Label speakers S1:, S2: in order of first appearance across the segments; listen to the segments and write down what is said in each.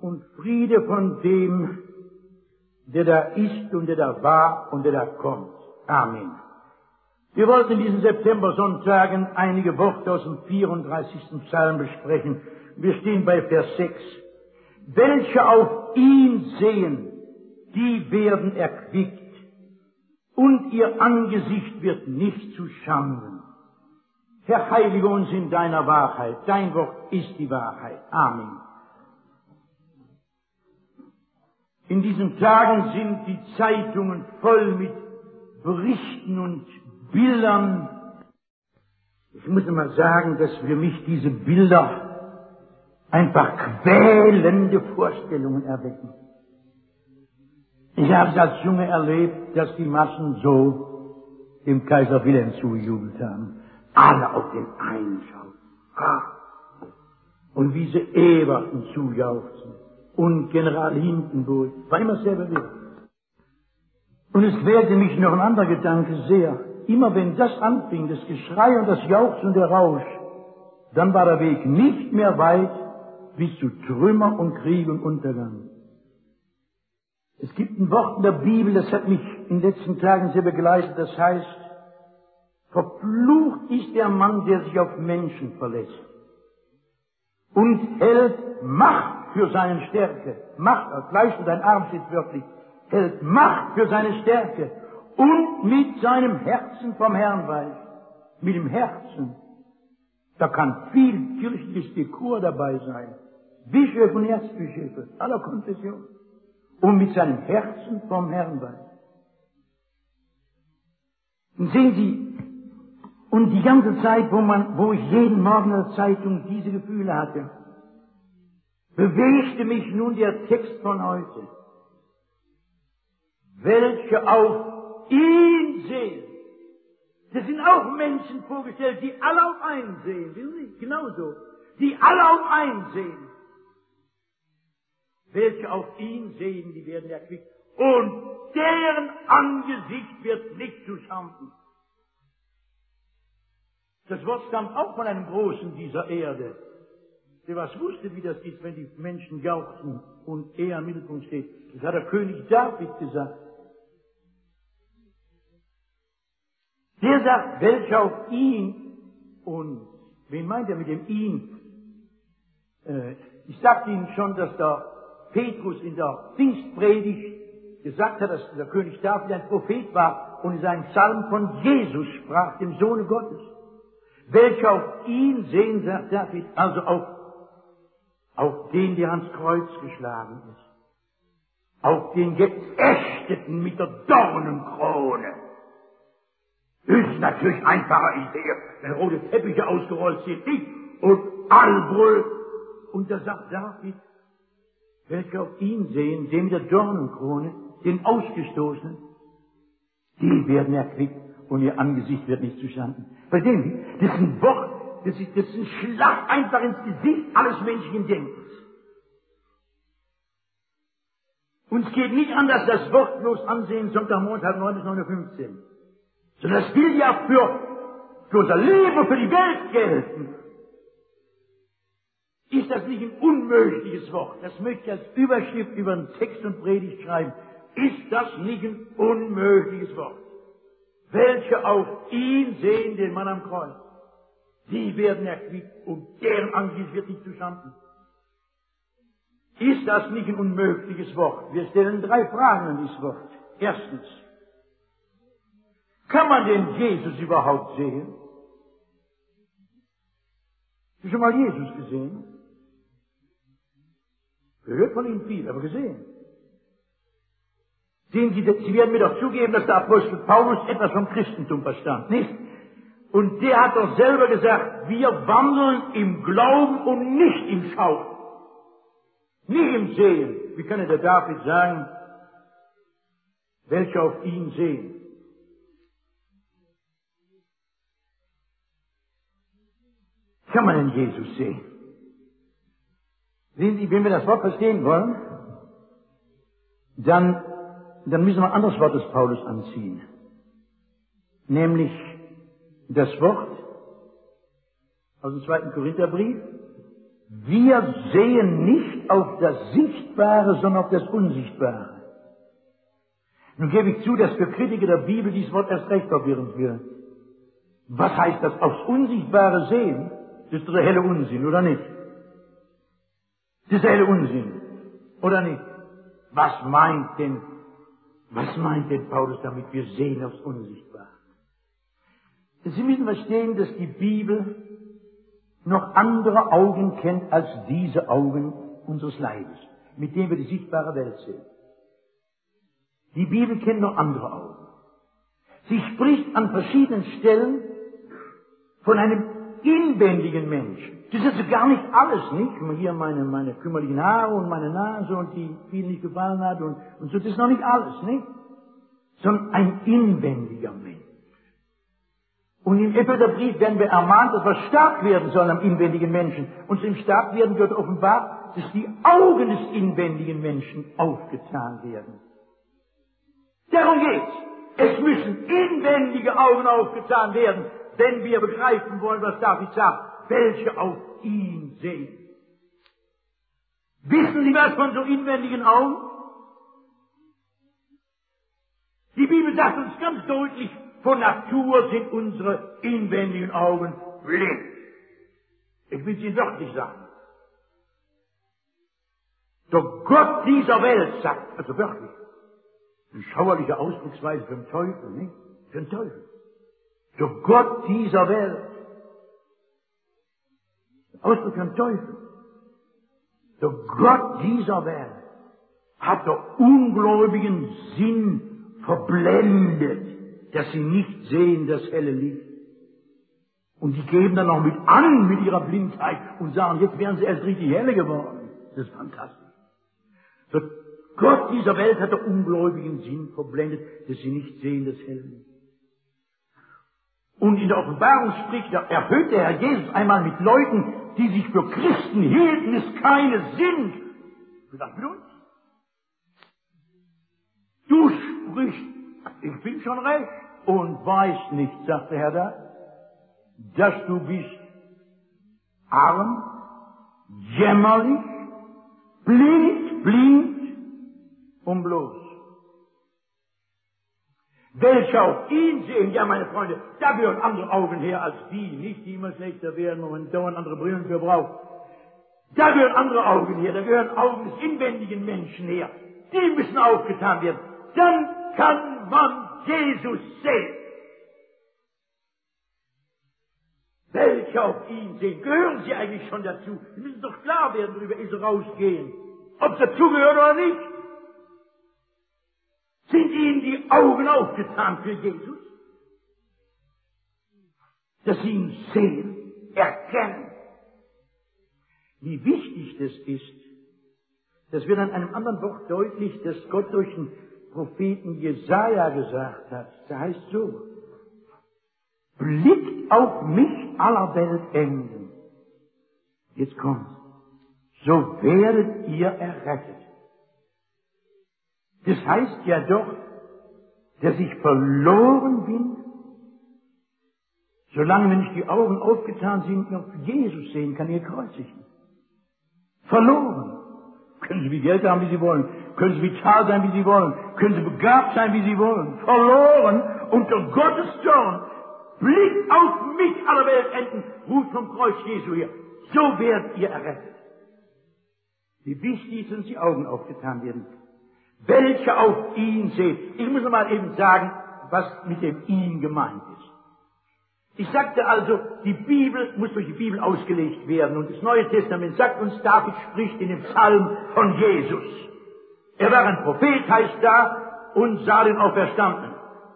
S1: und Friede von dem, der da ist und der da war und der da kommt. Amen. Wir wollten in diesen September-Sonntagen einige Worte aus dem 34. Psalm besprechen. Wir stehen bei Vers 6. Welche auf ihn sehen, die werden erquickt, und ihr Angesicht wird nicht zu Schanden. Herr, heilige uns in deiner Wahrheit. Dein Wort ist die Wahrheit. Amen. In diesen Tagen sind die Zeitungen voll mit Berichten und Bildern. Ich muss mal sagen, dass für mich diese Bilder einfach quälende Vorstellungen erwecken. Ich habe es als Junge erlebt, dass die Massen so dem Kaiser Wilhelm zugejubelt haben. Alle auf den einen schauen. Und wie sie Everton zujauchzen. Und General Hindenburg. War immer selber wieder. Und es quälte mich noch ein anderer Gedanke sehr. Immer wenn das anfing, das Geschrei und das Jauchzen und der Rausch, dann war der Weg nicht mehr weit bis zu Trümmer und Krieg und Untergang. Es gibt ein Wort in der Bibel, das hat mich in den letzten Tagen sehr begleitet, das heißt, verflucht ist der Mann, der sich auf Menschen verlässt und hält Macht für seine Stärke. Macht, auf Fleisch und ein Arm steht wörtlich, hält Macht für seine Stärke und mit seinem Herzen vom Herrn weiß. Mit dem Herzen. Da kann viel kirchliches Dekor dabei sein. Bischöfe und Erzbischöfe aller Konfessionen. Und mit seinem Herzen vom Herrn weiß. Und sehen Sie, und die ganze Zeit, wo ich jeden Morgen in der Zeitung diese Gefühle hatte, bewegte mich nun der Text von heute. Welche auf ihn sehen. Das sind auch Menschen vorgestellt, die alle auf einen sehen. Wissen Sie? Genauso. Die alle auf einen sehen. Welche auf ihn sehen, die werden erquickt. Und deren Angesicht wird nicht zu Schanden. Das Wort stammt auch von einem Großen dieser Erde, der was wusste, wie das ist, wenn die Menschen jauchzen und er im Mittelpunkt steht. Das hat der König David gesagt. Der sagt, welcher auf ihn und, wen meint er mit dem ihn? Ich sagte Ihnen schon, dass der Petrus in der Pfingstpredigt gesagt hat, dass der König David ein Prophet war und in seinem Psalm von Jesus sprach, dem Sohne Gottes. Welcher auf ihn sehen, sagt David, also auf den, der ans Kreuz geschlagen ist. Auf den Geächteten mit der Dornenkrone. Ist natürlich einfacher, ich sehe, wenn rote Teppiche ausgerollt sind, nicht? Und Albrüll. Und da sagt David, welche auf ihn sehen, den mit der Dornenkrone, den Ausgestoßenen, die werden erquickt und ihr Angesicht wird nicht zustanden. Verstehen Sie? Das ist ein Wort, das ist ein Schlag einfach ins Gesicht alles menschlichen Denkens. Uns geht nicht an, dass das Wort bloß ansehen, Sonntagmorgen, 8:30 bis 9:15 Uhr. Sondern das will ja für unser Leben, für die Welt gelten. Ist das nicht ein unmögliches Wort? Das möchte ich als Überschrift über einen Text und Predigt schreiben. Ist das nicht ein unmögliches Wort? Welche auf ihn sehen, den Mann am Kreuz, die werden erquickt und deren Angesicht wird nicht zu Schanden. Ist das nicht ein unmögliches Wort? Wir stellen 3 Fragen an dieses Wort. Erstens, kann man den Jesus überhaupt sehen? Hast du schon mal Jesus gesehen? Gehört von ihm viel, aber gesehen. Sehen Sie, Sie werden mir doch zugeben, dass der Apostel Paulus etwas vom Christentum verstand, nicht? Und der hat doch selber gesagt, wir wandeln im Glauben und nicht im Schauen. Nicht im Sehen. Wie kann der David sagen, welche auf ihn sehen? Kann man denn Jesus sehen? Sehen Sie, wenn wir das Wort verstehen wollen, dann müssen wir ein anderes Wort des Paulus anziehen. Nämlich das Wort aus dem 2. Korintherbrief, Wir sehen nicht auf das Sichtbare, sondern auf das Unsichtbare. Nun gebe ich zu, dass für Kritiker der Bibel dieses Wort erst recht verwirrend wird. Was heißt das? Aufs Unsichtbare sehen? Das ist der helle Unsinn, oder nicht? Das ist der helle Unsinn, oder nicht? Was meint denn Paulus damit? Wir sehen aufs Unsichtbare. Sie müssen verstehen, dass die Bibel noch andere Augen kennt als diese Augen unseres Leibes, mit denen wir die sichtbare Welt sehen. Die Bibel kennt noch andere Augen. Sie spricht an verschiedenen Stellen von einem inwendigen Menschen. Das ist also gar nicht alles, nicht? Hier meine kümmerlichen Haare und meine Nase und die vielen nicht gefallen hat und so, das ist noch nicht alles, nicht? Sondern ein inwendiger Mensch. Und im Epheserbrief werden wir ermahnt, dass wir stark werden sollen am inwendigen Menschen. Und zum Starkwerden wird offenbar, dass die Augen des inwendigen Menschen aufgetan werden. Darum geht's. Es müssen inwendige Augen aufgetan werden, wenn wir begreifen wollen, was David sagt, welche auf ihn sehen. Wissen Sie was von so inwendigen Augen? Die Bibel sagt uns ganz deutlich, von Natur sind unsere inwendigen Augen blind. Ich will es Ihnen wörtlich sagen. Der Gott dieser Welt sagt, also wörtlich, eine schauerliche Ausdrucksweise für den Teufel, nicht? Für den Teufel. Der Gott dieser Welt. Ausdruck für den Teufel. Der Gott dieser Welt hat der ungläubigen Sinn verblendet, dass sie nicht sehen das helle Licht. Und die geben dann noch mit an mit ihrer Blindheit und sagen, jetzt wären sie erst richtig helle geworden. Das ist fantastisch. Der Gott dieser Welt hat der ungläubigen Sinn verblendet, dass sie nicht sehen das helle Licht. Und in der Offenbarung spricht erhöht der Herr Jesus einmal mit Leuten, die sich für Christen hielten, es keine sind. Was mit uns? Du sprichst, ich bin schon recht und weiß nicht, sagt der Herr da, dass du bist arm, jämmerlich, blind und bloß. Welche auf ihn sehen, ja meine Freunde, da gehören andere Augen her als die, nicht die immer schlechter werden und dauernd andere Brillen für braucht. Da gehören andere Augen her, da gehören Augen des inwendigen Menschen her. Die müssen aufgetan werden. Dann kann man Jesus sehen. Welche auf ihn sehen, gehören sie eigentlich schon dazu? Sie müssen doch klar werden, darüber ehe sie rausgehen. Ob sie dazugehören oder nicht. Sind ihnen die Augen aufgetan für Jesus? Dass sie ihn sehen, erkennen. Wie wichtig das ist, das wird an einem anderen Wort deutlich, dass Gott durch den Propheten Jesaja gesagt hat. Da heißt so, blickt auf mich aller Welt Enden. Jetzt kommt's. So werdet ihr errettet. Das heißt ja doch, dass ich verloren bin, solange wenn ich die Augen aufgetan sind, noch Jesus sehen kann, ihr Kreuzigen. Verloren. Können Sie wie Geld haben, wie Sie wollen. Können Sie vital sein, wie Sie wollen. Können Sie begabt sein, wie Sie wollen. Verloren unter Gottes Zorn. Blickt auf mich, aller Welt enden, ruft vom Kreuz Jesu her. So werdet ihr errettet. Wie wichtig sind die Augen aufgetan werden. Welche auf ihn sehen. Ich muss noch mal eben sagen, was mit dem ihn gemeint ist. Ich sagte also, die Bibel muss durch die Bibel ausgelegt werden. Und das Neue Testament sagt uns, David spricht in dem Psalm von Jesus. Er war ein Prophet, heißt da, und sah den Auferstandenen.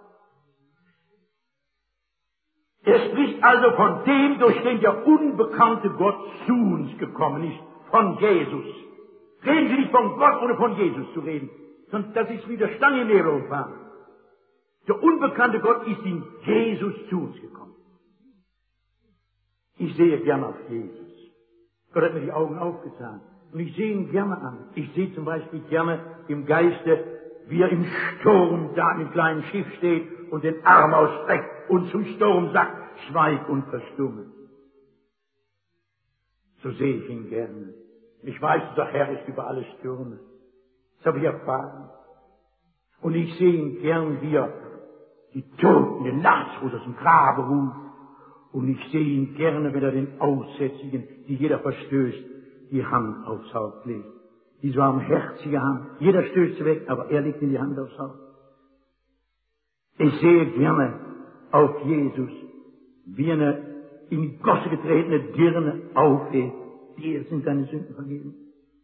S1: Er spricht also von dem, durch den der unbekannte Gott zu uns gekommen ist, von Jesus. Reden Sie nicht von Gott, ohne von Jesus zu reden. Sonst, das ist wie der Stange im Nebel umfahren. Der unbekannte Gott ist in Jesus zu uns gekommen. Ich sehe gern auf Jesus. Gott hat mir die Augen aufgetan. Und ich sehe ihn gerne an. Ich sehe zum Beispiel gerne im Geiste, wie er im Sturm da im kleinen Schiff steht und den Arm ausstreckt und zum Sturm sagt, schweig und verstumme. So sehe ich ihn gerne. Ich weiß, der Herr ist über alle Stürme. Das habe ich erfahren. Und ich sehe ihn gern, wie er die Toten, den Lazarus aus dem Grabe ruft. Und ich sehe ihn gerne, wenn er den Aussätzigen, die jeder verstößt, die Hand aufs Haupt legt. Die warmherzige Hand. Jeder stößt sie weg, aber er legt ihm die Hand aufs Haupt. Ich sehe gerne auf Jesus, wie eine in die Gosse getretene Dirne aufhebt. Dir sind deine Sünden vergeben.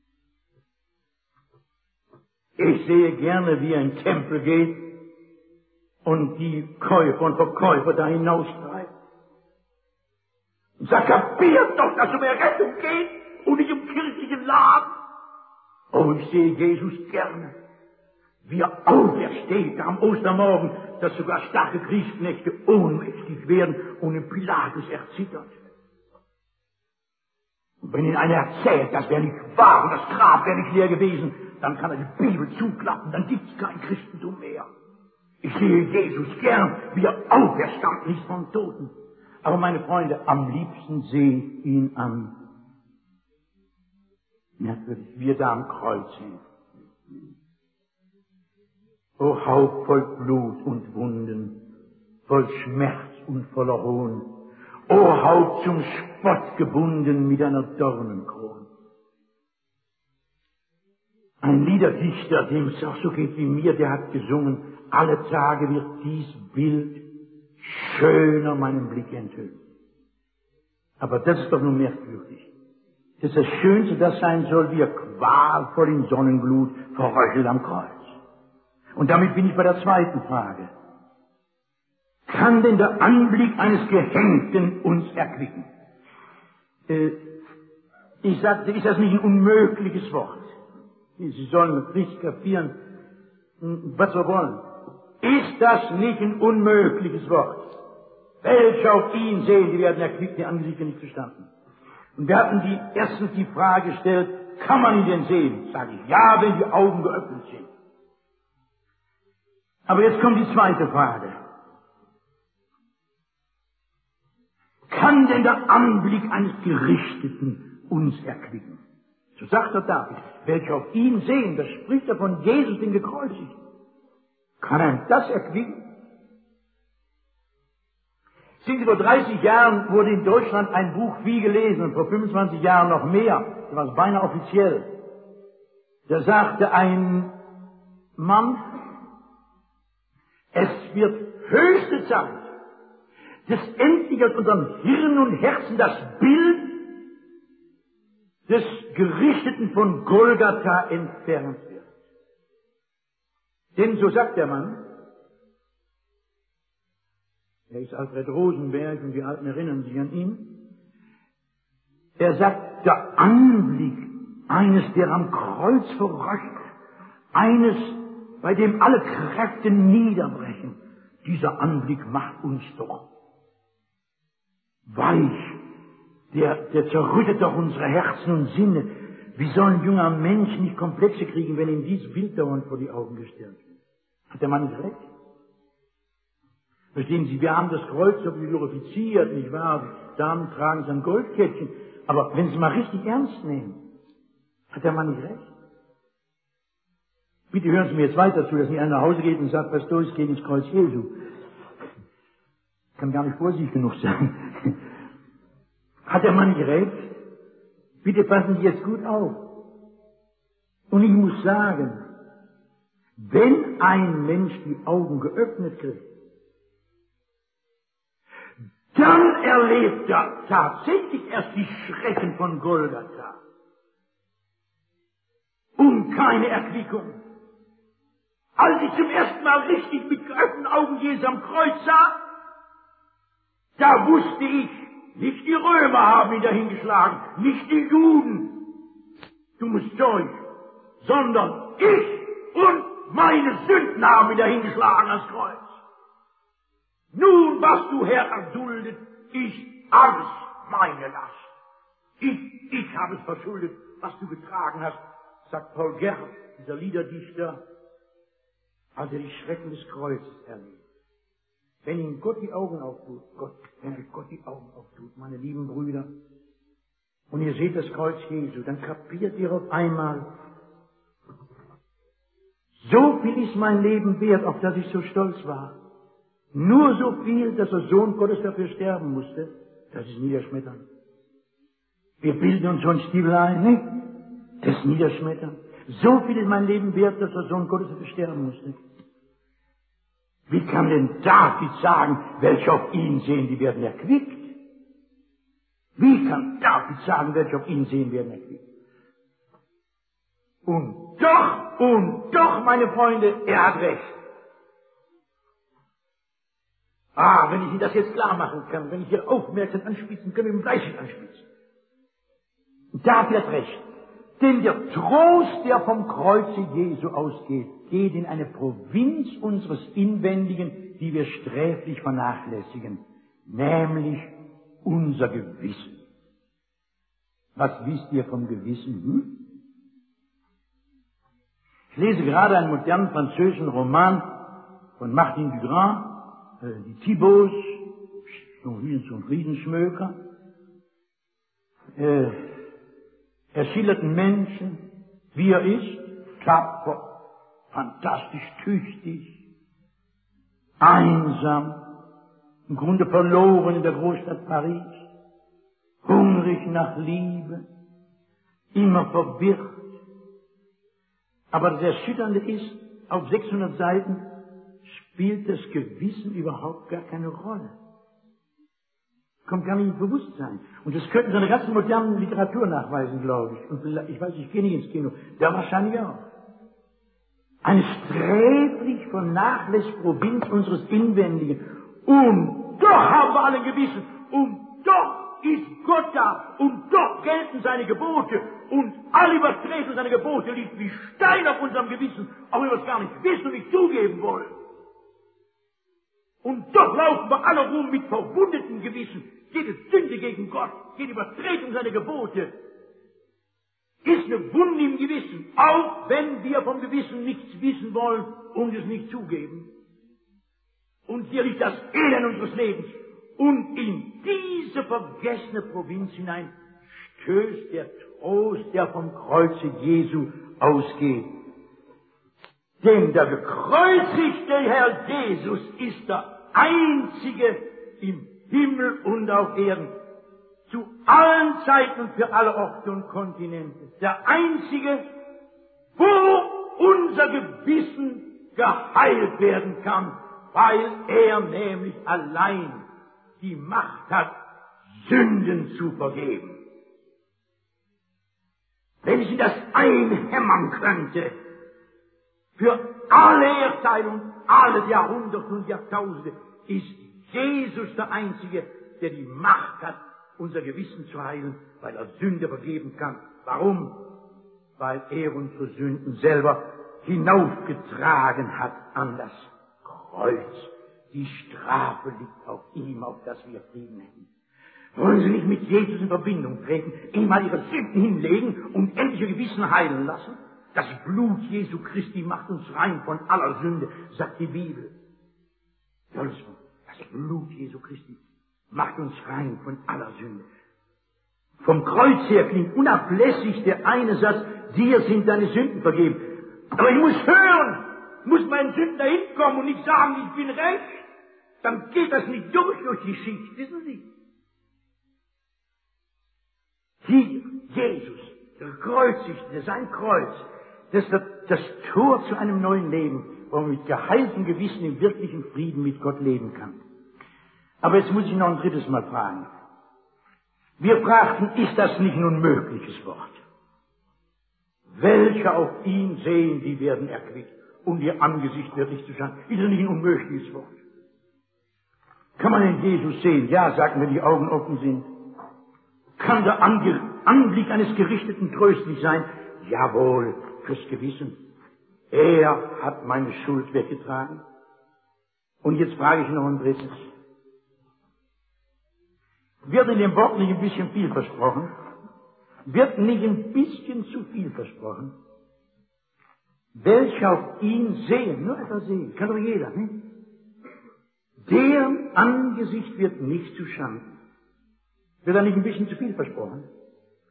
S1: Ich sehe gerne, wie er in den Tempel geht und die Käufer und Verkäufer da hinaustreibt. Und sagt, kapiert doch, dass es um Errettung geht und nicht um kirchlichen Laden. Oh, ich sehe Jesus gerne, wie er aufersteht am Ostermorgen, dass sogar starke Kriegsknechte ohnmächtig werden und in Pilatus erzittert. Und wenn ihn einer erzählt, das wäre nicht wahr und das Grab wäre nicht leer gewesen, dann kann er die Bibel zuklappen, dann gibt es kein Christentum mehr. Ich sehe Jesus gern, wie er auferstanden ist vom Toten. Aber meine Freunde, am liebsten sehe ich ihn an. Merkwürdig, wie er da am Kreuz hängt. O Haupt voll Blut und Wunden, voll Schmerz und voller Hohn. O Haupt zum Spott gebunden mit einer Dornenkrone. Ein Liederdichter, dem es auch so geht wie mir, der hat gesungen, alle Tage wird dies Bild schöner meinem Blick enthüllen. Aber das ist doch nur merkwürdig. Das ist das Schönste, das sein soll, wie er qualvoll in Sonnenglut verröchelt am Kreuz. Und damit bin ich bei der zweiten Frage. Kann denn der Anblick eines Gehängten uns erquicken? Ich sagte, ist das nicht ein unmögliches Wort? Sie sollen richtig kapieren, was wir wollen. Ist das nicht ein unmögliches Wort? Welche auf ihn sehen, die werden erquickt, die Angesichter nicht verstanden. Und wir hatten erstens die Frage gestellt, kann man ihn denn sehen? Sage ich, ja, wenn die Augen geöffnet sind. Aber jetzt kommt die zweite Frage. Kann denn der Anblick eines Gerichteten uns erquicken? So sagt er David, welche auf ihn sehen, das spricht er von Jesus, den Gekreuzigten. Kann er das erquicken? Sehen Sie, vor 30 Jahren wurde in Deutschland ein Buch viel gelesen und vor 25 Jahren noch mehr. Das war beinahe offiziell. Da sagte ein Mann, es wird höchste Zeit, dass endlich aus unserem Hirn und Herzen das Bild des Gerichteten von Golgatha entfernt wird. Denn so sagt der Mann, er ist Alfred Rosenberg und die Alten erinnern sich an ihn, er sagt, der Anblick eines, der am Kreuz verröchelt, eines, bei dem alle Kräfte niederbrechen, dieser Anblick macht uns doch weich. Der zerrüttet doch unsere Herzen und Sinne. Wie soll ein junger Mensch nicht Komplexe kriegen, wenn ihm dieses Bild dauernd vor die Augen gestellt wird? Hat der Mann nicht recht? Verstehen Sie, wir haben das Kreuz so glorifiziert, nicht wahr? Die Damen tragen sein Goldkettchen. Aber wenn Sie es mal richtig ernst nehmen, hat der Mann nicht recht? Bitte hören Sie mir jetzt weiter zu, dass nicht einer nach Hause geht und sagt, Pastor, ich gehe ins Kreuz Jesu. Kann gar nicht vorsichtig genug sein. Hat der Mann nicht recht? Bitte passen Sie jetzt gut auf. Und ich muss sagen, wenn ein Mensch die Augen geöffnet kriegt, dann erlebt er tatsächlich erst die Schrecken von Golgatha. Und keine Erquickung. Als ich zum ersten Mal richtig mit geöffneten Augen Jesus am Kreuz sah, da wusste ich, nicht die Römer haben ihn dahingeschlagen, nicht die Juden, dummes Zeug, sondern ich und meine Sünden haben ihn dahingeschlagen ans Kreuz. Nun, was du, Herr, erduldet, ist alles meine Last. Ich habe es verschuldet, was du getragen hast, sagt Paul Gerhardt, dieser Liederdichter, als er die Schrecken des Kreuzes erlebt. Wenn ihm Gott die Augen auftut, wenn euch Gott die Augen auftut, meine lieben Brüder, und ihr seht das Kreuz Jesu, dann kapiert ihr auf einmal, so viel ist mein Leben wert, auf das ich so stolz war. Nur so viel, dass der Sohn Gottes dafür sterben musste, das ist niederschmetternd. Wir bilden uns so ein Stiefel ein, ne? Das ist niederschmetternd. So viel ist mein Leben wert, dass der Sohn Gottes dafür sterben musste. Wie kann denn David sagen, welche auf ihn sehen, die werden erquickt? Wie kann David sagen, welche auf ihn sehen, werden erquickt? Und doch, meine Freunde, er hat recht. Wenn ich Ihnen das jetzt klar machen kann, wenn ich hier aufmerksam anspitzen kann, mit dem Fleisch anspitzen. David hat recht. Denn der Trost, der vom Kreuze Jesu ausgeht, geht in eine Provinz unseres Inwendigen, die wir sträflich vernachlässigen, nämlich unser Gewissen. Was wisst ihr vom Gewissen? Ich lese gerade einen modernen französischen Roman von Martin Dugras, die Thibauts, so ein Riesenschmöker. Er schildert einen Menschen, wie er ist, tapfer, fantastisch tüchtig, einsam, im Grunde verloren in der Großstadt Paris, hungrig nach Liebe, immer verwirrt. Aber das Erschütternde ist, auf 600 Seiten spielt das Gewissen überhaupt gar keine Rolle. Kommt gar nicht ins Bewusstsein. Und das könnten Sie in der ganzen modernen Literatur nachweisen, glaube ich. Und ich weiß, ich gehe nicht ins Kino. Da wahrscheinlich auch. Eine sträflich vernachlässigte Provinz unseres Inwendigen. Und doch haben wir alle ein Gewissen. Und doch ist Gott da. Und doch gelten seine Gebote. Und alle Übertretung seiner Gebote liegt wie Stein auf unserem Gewissen, auch wenn wir es gar nicht wissen und nicht zugeben wollen. Und doch laufen wir alle rum mit verwundetem Gewissen. Jede Sünde gegen Gott, jede Übertretung seiner Gebote ist eine Wunde im Gewissen, auch wenn wir vom Gewissen nichts wissen wollen und es nicht zugeben. Und hier liegt das Elend unseres Lebens. Und in diese vergessene Provinz hinein stößt der Trost, der vom Kreuze Jesu ausgeht. Denn der gekreuzigte Herr Jesus ist der Einzige im Himmel und auf Erden, zu allen Zeiten und für alle Orte und Kontinente. Der Einzige, wo unser Gewissen geheilt werden kann, weil er nämlich allein die Macht hat, Sünden zu vergeben. Wenn sie das einhämmern könnte, für alle Erdteile und alle Jahrhunderte und Jahrtausende ist Jesus der Einzige, der die Macht hat, unser Gewissen zu heilen, weil er Sünde vergeben kann. Warum? Weil er unsere Sünden selber hinaufgetragen hat an das Kreuz. Die Strafe liegt auf ihm, auf das wir Frieden hätten. Wollen Sie nicht mit Jesus in Verbindung treten, ihm mal Ihre Sünden hinlegen und endlich Ihr Gewissen heilen lassen? Das Blut Jesu Christi macht uns rein von aller Sünde, sagt die Bibel. Das Blut Jesu Christi macht uns rein von aller Sünde. Vom Kreuz her klingt unablässig der eine Satz, dir sind deine Sünden vergeben. Aber ich muss hören, muss meinen Sünden dahin kommen und nicht sagen, ich bin recht. Dann geht das nicht durch die Schicht, wissen Sie. Hier, Jesus, der Gekreuzigte, sein Kreuz, das ist das Tor zu einem neuen Leben, wo man mit geheiltem Gewissen im wirklichen Frieden mit Gott leben kann. Aber jetzt muss ich noch ein drittes Mal fragen. Wir fragten, ist das nicht ein unmögliches Wort? Welche auf ihn sehen, die werden erquickt, und ihr Angesicht wird nicht zu schauen. Ist das nicht ein unmögliches Wort? Kann man den Jesus sehen? Ja, sagen wir, die Augen offen sind. Kann der Anblick eines Gerichteten tröstlich sein? Jawohl, fürs Gewissen. Er hat meine Schuld weggetragen. Und jetzt frage ich noch ein drittes. Wird in dem Wort nicht ein bisschen viel versprochen? Wird nicht ein bisschen zu viel versprochen? Welche auf ihn sehen, nur etwas sehen, kann doch jeder, ne? Deren Angesicht wird nicht zu schanden. Wird da nicht ein bisschen zu viel versprochen?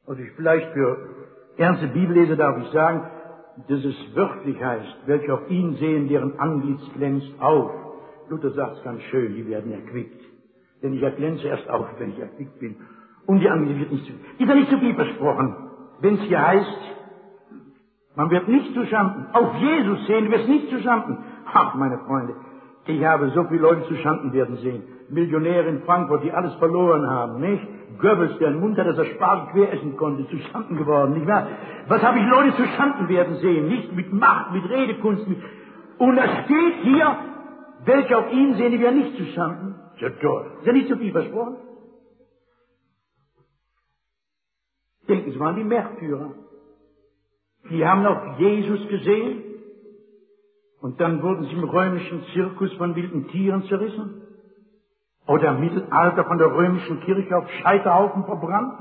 S1: Also vielleicht für ernste Bibelleser darf ich sagen, dass es wörtlich heißt, welche auf ihn sehen, deren Antlitz glänzt auf. Luther sagt es ganz schön, die werden erquickt. Denn ich erglänze erst auf, wenn ich erquickt bin. Und die Antlitz wird nicht zu. Ist ja nicht zu viel versprochen, wenn es hier heißt, man wird nicht zuschanden. Auf Jesus sehen, wird es nicht zuschanden. Ach, meine Freunde, ich habe so viele Leute zuschanden werden sehen. Millionäre in Frankfurt, die alles verloren haben, nicht? Goebbels, der einen Mund hat, dass er Spargel quer essen konnte, zuschanden geworden, nicht wahr? Was habe ich Leute zuschanden werden sehen? Nicht mit Macht, mit Redekunst, mit... Und da steht hier, welche auf ihn sehen, die werden nicht zuschanden. Ja toll. Ist ja nicht so viel versprochen? Denken Sie mal an die Märtyrer. Die haben auf Jesus gesehen und dann wurden sie im römischen Zirkus von wilden Tieren zerrissen. Oder im Mittelalter von der römischen Kirche auf Scheiterhaufen verbrannt.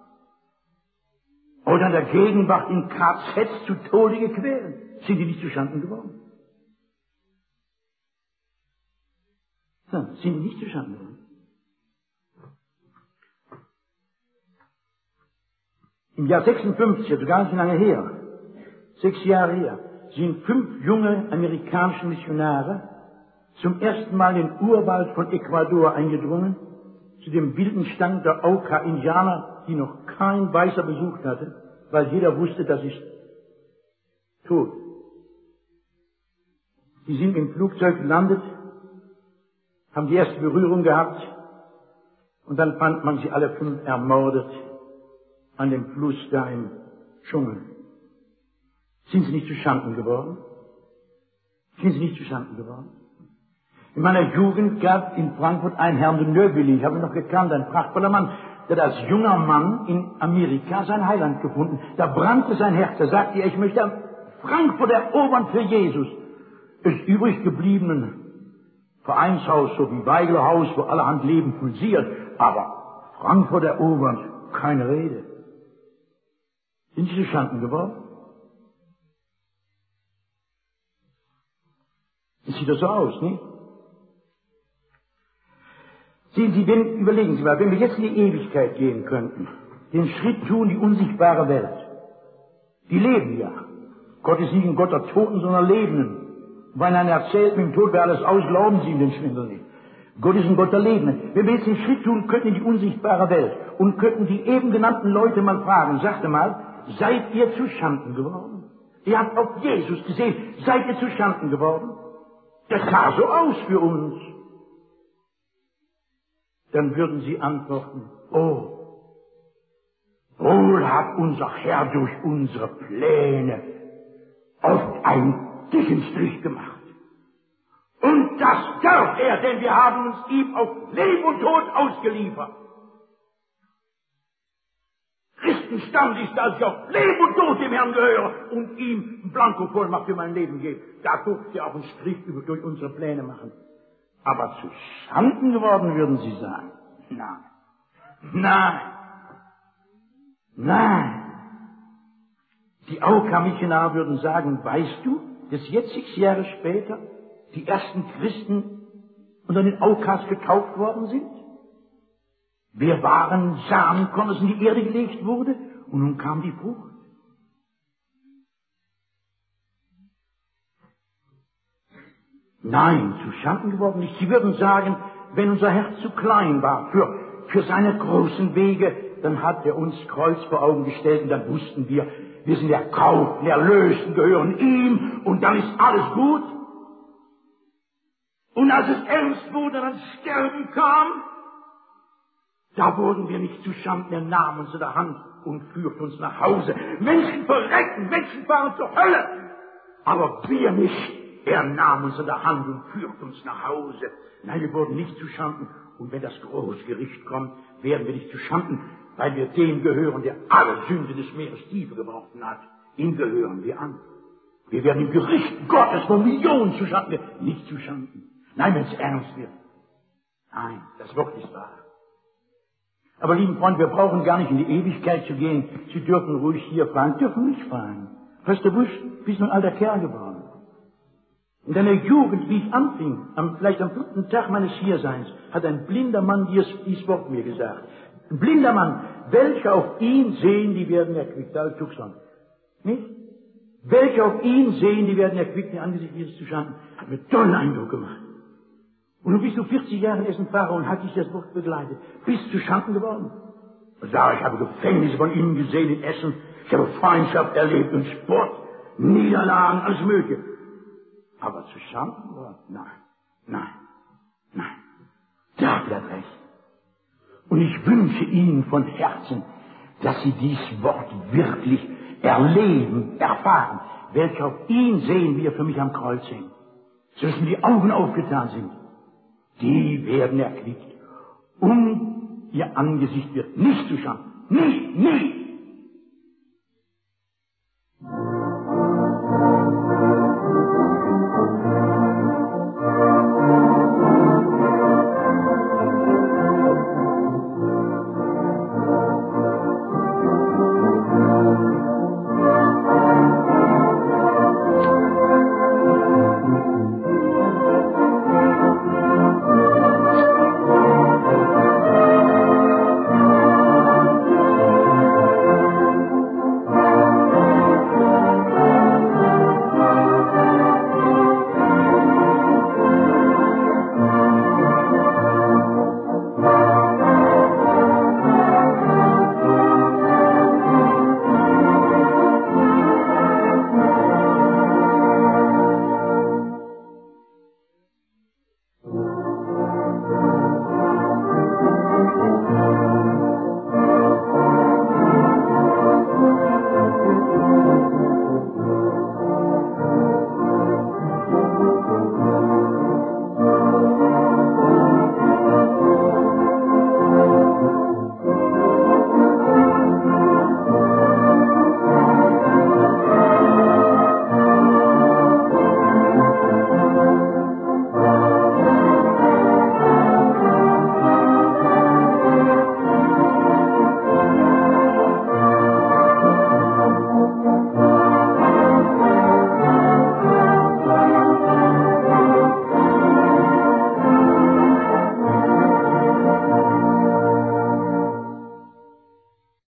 S1: Oder in der Gegenwart in KZs zu Tode gequält. Sind die nicht zuschanden geworden? Ja, sind die nicht zuschanden geworden? Im Jahr 56, also gar nicht lange her, 6 Jahre her, sind 5 junge amerikanische Missionare zum ersten Mal in den Urwald von Ecuador eingedrungen, zu dem wilden Stand der Auca-Indianer, die noch kein Weißer besucht hatte, weil jeder wusste, das ist tot. Sie sind im Flugzeug gelandet, haben die erste Berührung gehabt und dann fand man sie alle 5 ermordet an dem Fluss da im Dschungel. Sind sie nicht zuschanden geworden? Sind sie nicht zuschanden geworden? In meiner Jugend gab in Frankfurt einen Herrn de Neuville, ich habe ihn noch gekannt, ein prachtvoller Mann, der hat als junger Mann in Amerika sein Heiland gefunden. Da brannte sein Herz, er sagte, ich möchte Frankfurt erobern für Jesus. Das übrig gebliebene Vereinshaus, so wie Weigelhaus, wo allerhand Leben pulsiert, aber Frankfurt erobern, keine Rede. Sind sie zuschanden geworden? Sieht das so aus, nicht? Sehen Sie, überlegen Sie mal, wenn wir jetzt in die Ewigkeit gehen könnten, den Schritt tun, die unsichtbare Welt. Die leben ja. Gott ist nicht ein Gott der Toten, sondern Lebenden. Und wenn einer erzählt, mit dem Tod wäre alles aus, glauben Sie ihm den Schwindel nicht. Gott ist ein Gott der Lebenden. Wenn wir jetzt den Schritt tun könnten in die unsichtbare Welt und könnten die eben genannten Leute mal fragen, sagte mal, seid ihr zuschanden geworden? Ihr habt auf Jesus gesehen, seid ihr zuschanden geworden? Das sah so aus für uns. Dann würden sie antworten, oh, wohl hat unser Herr durch unsere Pläne oft einen dicken Strich gemacht. Und das darf er, denn wir haben uns ihm auf Leben und Tod ausgeliefert. Christenstand ist, dass ich auf Leben und Tod dem Herrn gehöre und ihm Blankovollmacht für mein Leben gebe. Da durfte er auch einen Strich durch unsere Pläne machen. Aber zuschanden geworden, würden Sie sagen. Nein. Nein. Nein. Die Auka-Missionare würden sagen, weißt du, dass jetzt 6 Jahre später die ersten Christen unter den Aukas getauft worden sind? Wir waren Samenkorn, das in die Erde gelegt wurde, und nun kam die Frucht. Nein, zuschanden geworden nicht. Sie würden sagen, wenn unser Herz zu klein war für seine großen Wege, dann hat er uns Kreuz vor Augen gestellt und dann wussten wir sind erkauft, erlöst, gehören ihm und dann ist alles gut. Und als es ernst wurde, dann Sterben kam, da wurden wir nicht zuschanden, er nahm uns in der Hand und führte uns nach Hause. Menschen verreckten, Menschen fahren zur Hölle, aber wir nicht. Er nahm uns in der Hand und führte uns nach Hause. Nein, wir wurden nicht zuschanden. Und wenn das große Gericht kommt, werden wir nicht zuschanden, weil wir dem gehören, der alle Sünde des Meeres tiefer gebrochen hat. Ihm gehören wir an. Wir werden im Gericht Gottes von Millionen zuschanden, nicht zuschanden. Nein, wenn es ernst wird. Nein, das Wort ist wahr. Aber lieben Freunde, wir brauchen gar nicht in die Ewigkeit zu gehen. Sie dürfen ruhig hier fragen, dürfen nicht fragen. Pastor Busch, bist du ein alter Kerl geworden? In deiner Jugend, wie ich anfing, vielleicht am 5. Tag meines Hierseins, hat ein blinder Mann dies Wort mir gesagt. Ein blinder Mann, welche auf ihn sehen, die werden erquickt. Da ist Tucson. Nicht? Welche auf ihn sehen, die werden erquickt, die angesichts Jesus zu Schanden. Hat mir tollen Eindruck gemacht. Und du bist du 40 Jahre in Essen Pfarrer und hat dich das Wort begleitet. Bist zu Schanden geworden. Ich sage, ich habe Gefängnisse von ihnen gesehen in Essen. Ich habe Feindschaft erlebt und Spott, Niederlagen, alles Mögliche. Aber zu Schanden geworden? Nein. Da hat er recht. Und ich wünsche Ihnen von Herzen, dass Sie dies Wort wirklich erleben, erfahren. Welche auf ihn sehen, wie er für mich am Kreuz hängt. So dass mir die Augen aufgetan sind. Die werden erquickt. Und ihr Angesicht wird nicht zu Schanden. Nie.